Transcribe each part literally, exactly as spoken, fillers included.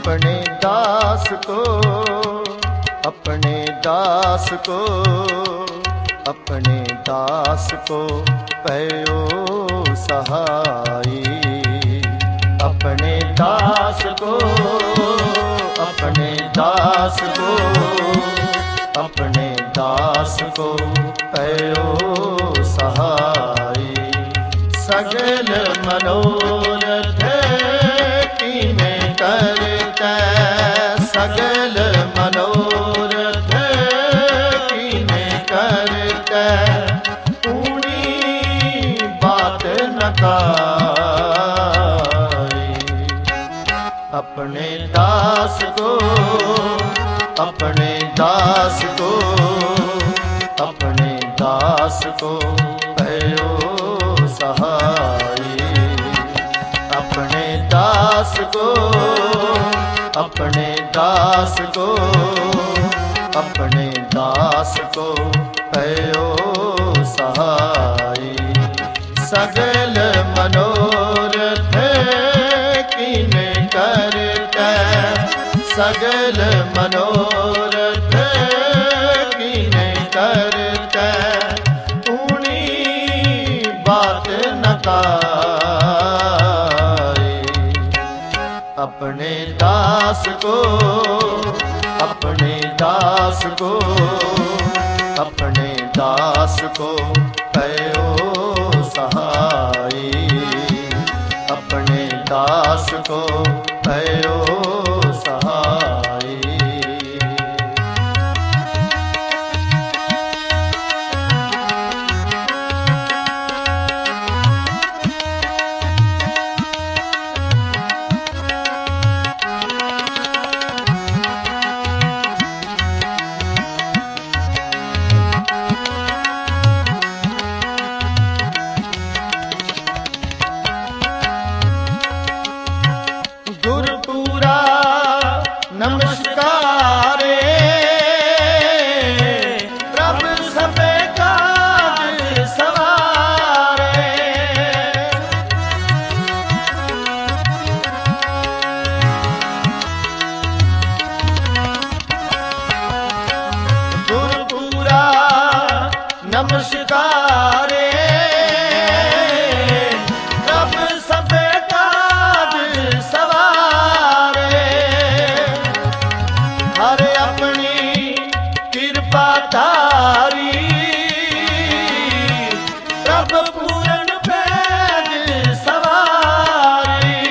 अपने दास को, अपने दास को, अपने दास को पयो सहाई। अपने दास को, अपने दास को, अपने दास को पयो सहाई। सगल मनोरथ कीने करते, सगल मनोरथ कीने करते, ऊनी बात न काई। अपने दास को, अपने दास को, अपने दास को पयो सहाई। अपने दास को, अपने दास को, अपने दास को पयो सहाई। सगल मनोरथ कीने करते, सगल मनोरथ कीने करते, ऊनी बात न काई। अपने दास को, अपने दास को, अपने दास को पयो सहाई। अपने दास को पयो सहाई। नमस्कारे प्रभु सबे काज सवारे। गुरुपुरा नमस्कारे प्रभु सबे काज सवारे। हरे अपनी कृपा धारी प्रभु पूरन पैज सवारी।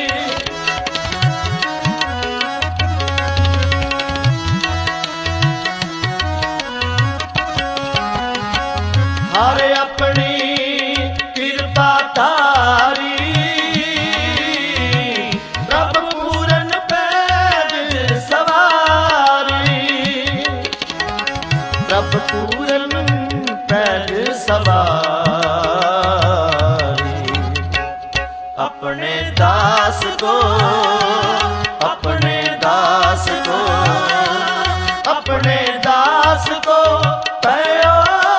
हरे अपनी कृपा धारी प्रभु पूरन पैज सवारी। प्रभु पूरन पैज सवारी। अपने दास को, अपने दास को, अपने दास को पयो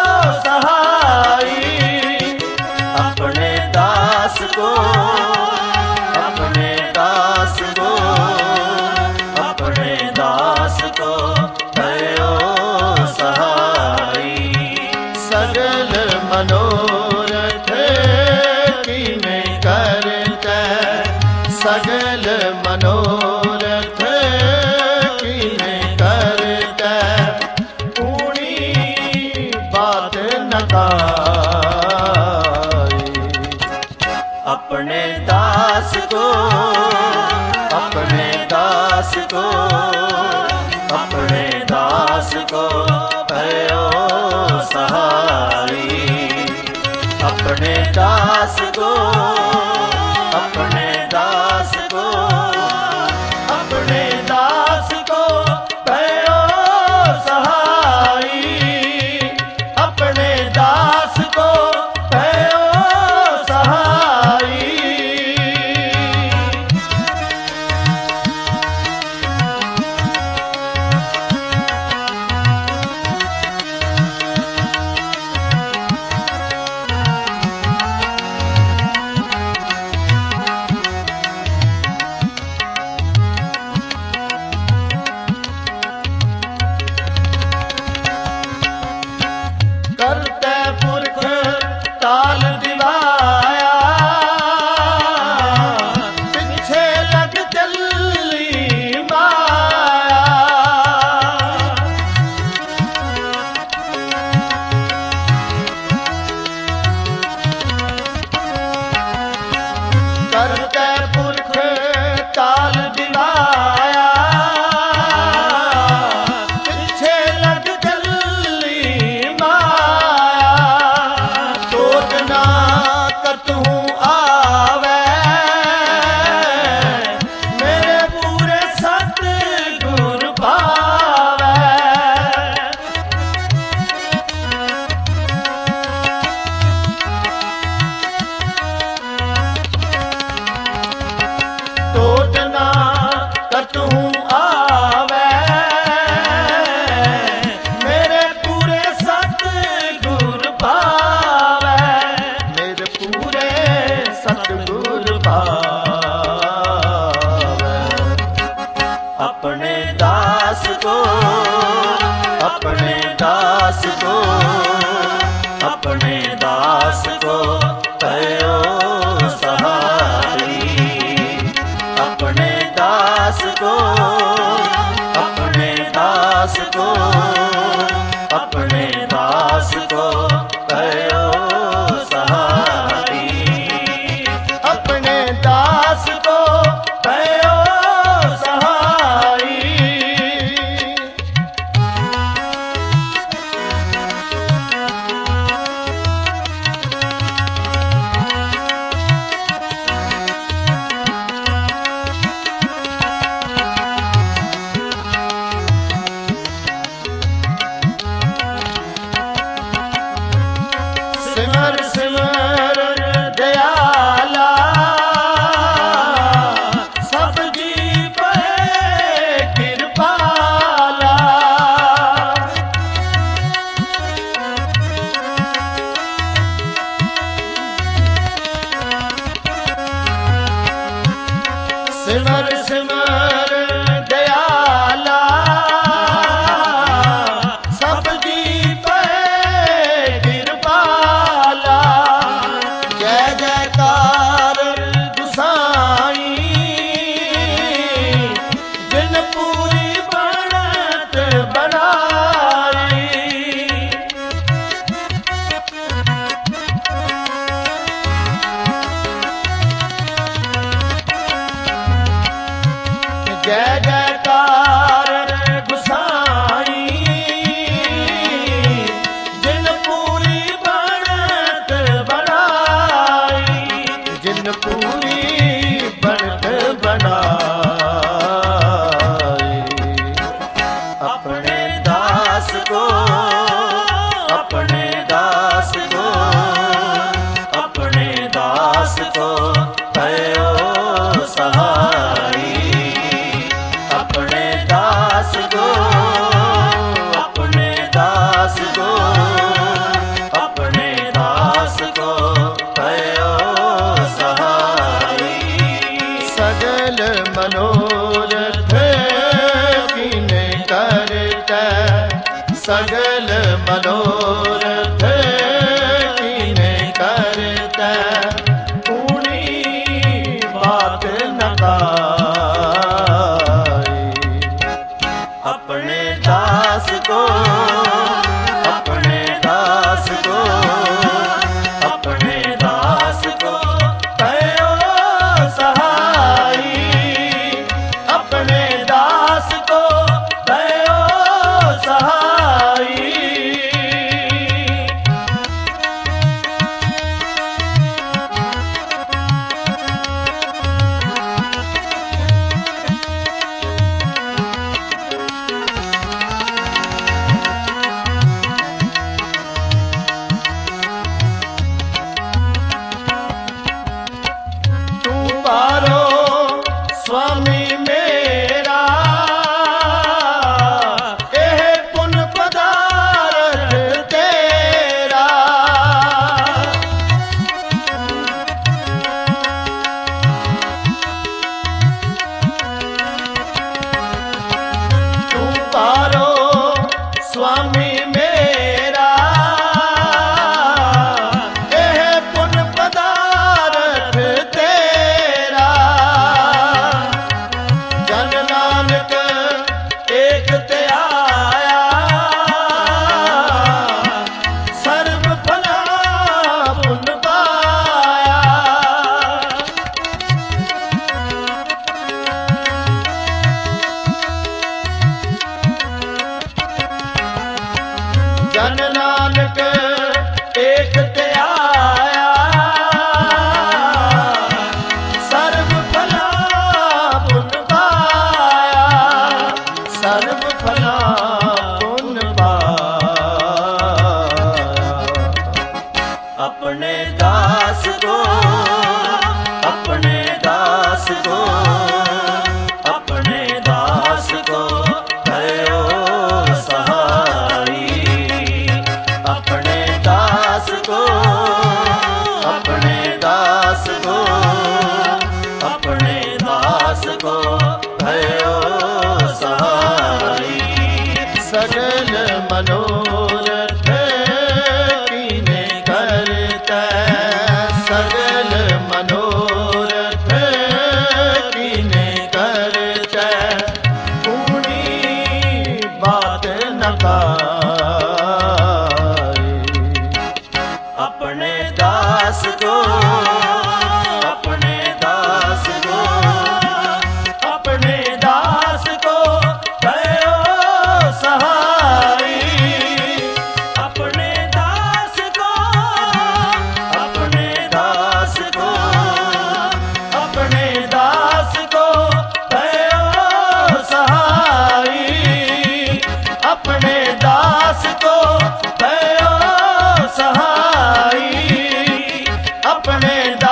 सहाई। अपने दास को, अपने दास को, अपने दास को पयो सहाई। सगल मनोरथ कीने करते, सगल मनोरथ कीने करते, ऊनी बात न काई। अपने दास को, अपने दास को, अपने दास को पयो सहाई। अपने दास को, अपने दास को, अपने दास को पयो सहाई। अपने दास को पयो सहाई। ताल दिवाया, पीछे लग चली माया। करके पुरख ताल दिवाया, पीछे लग चली माया। टोट ना कतहूँ आवे, मेरे पूरे सतगुर पावे। टोट ना कतहूँ आवे, मेरे पूरे सतगुर पावे। मेरे पूरे सतगुर पावे। अपने दास को, अपने दास को, अपने दास को कहो सहारी। अपने दास को, अपने दास को, अपने दास को कहो सहारी। अपने दास को कहो सहारी। सिमर सिमर दयाला, सब जी पे कृपाला। सिमर सिमर दयाला, सब जी पे कृपाला। जय जयकार गुसाई, जिन पूरी बनत बनाई। जय जयकार गुसाई, जिन पूरी बनत बनाई। जिन पूरी बनत बनाई। अपने दास को, अपने दास को, अपने दास को कहो सहारी। अपने दास को अपने दास को अपने दास को भयो सहाई अपने दास को अपने दास को अपने दास को भयो सहाई सगल मनोरथ कीने करता सगल मनोरथ कीने करता पूरी बात न पाए अपने दास को अपने दास को अपने दास को भयो सहाई अपने दास को अपने दास को अपने दास को भयो सहाई अपने दास को भयो सहाई अपने